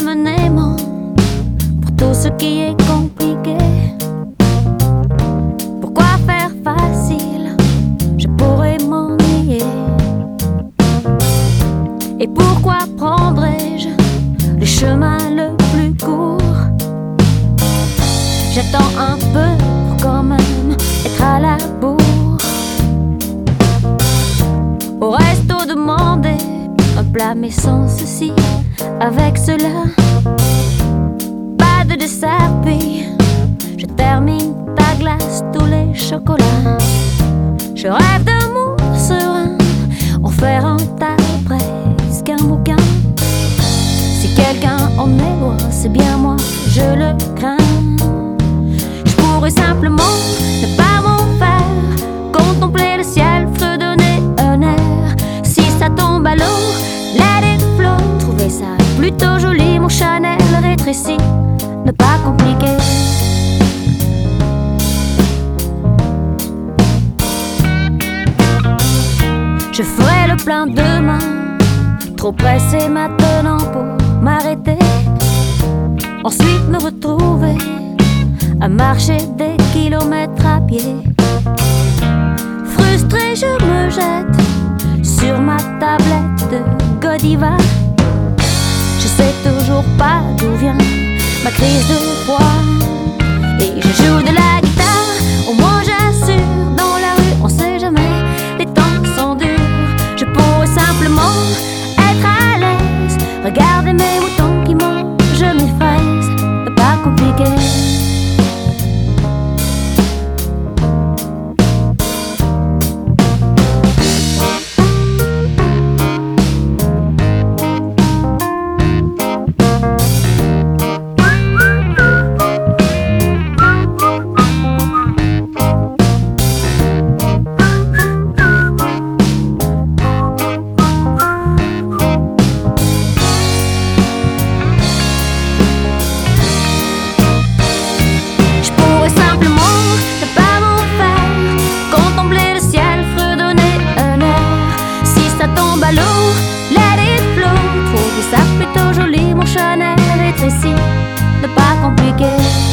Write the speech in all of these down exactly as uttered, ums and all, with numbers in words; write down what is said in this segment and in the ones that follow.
démenément pour tout ce qui est compliqué. Pourquoi faire facile? Je pourrais m'ennuyer. Et pourquoi prendrais-je le chemin le plus court? J'attends un peu pour quand même être à la bourre. Au resto demander un plat mais sans ceci, avec cela, pas de dessert puis je termine ta glace, tous les chocolats. Je rêve d'amour serein, en faire un tas presque un bouquin. Si quelqu'un en est loin, c'est bien moi, je le crains. Je pourrais simplement ne pas m'en faire, contempler le ciel, fredonner un air. Si ça tombe à l'eau, let it flow. Trouver ça plutôt joli, mon Chanel rétréci, ne pas compliquer. Je ferai le plein demain, trop pressé maintenant pour m'arrêter. Ensuite me retrouver à marcher des kilomètres à pied. Frustré, je me jette sur ma tablette de Godiva. Je sais toujours pas d'où vient ma crise de froid. Et je joue de la guitare, au moins j'assure. Dans la rue, on sait jamais, les temps sont durs. Je pourrais simplement être à l'aise, regarder mes moutons qui mangent mes fraises, ne pas compliquer. Let it flow, trouve ça plutôt joli, mon Chanel rétréci, ne pas compliquer.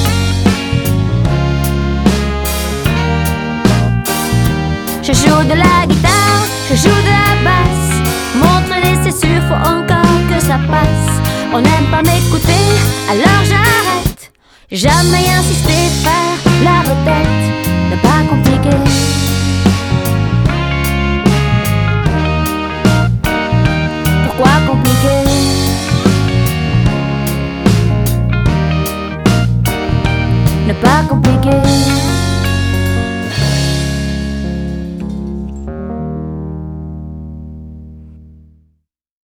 Je joue de la guitare, je joue de la basse, montre-les, c'est sûr, faut encore que ça passe. On n'aime pas m'écouter, alors j'arrête. Jamais insister, faire la retraite, ne pas compliquer. Pourquoi compliquer? Ne pas compliquer.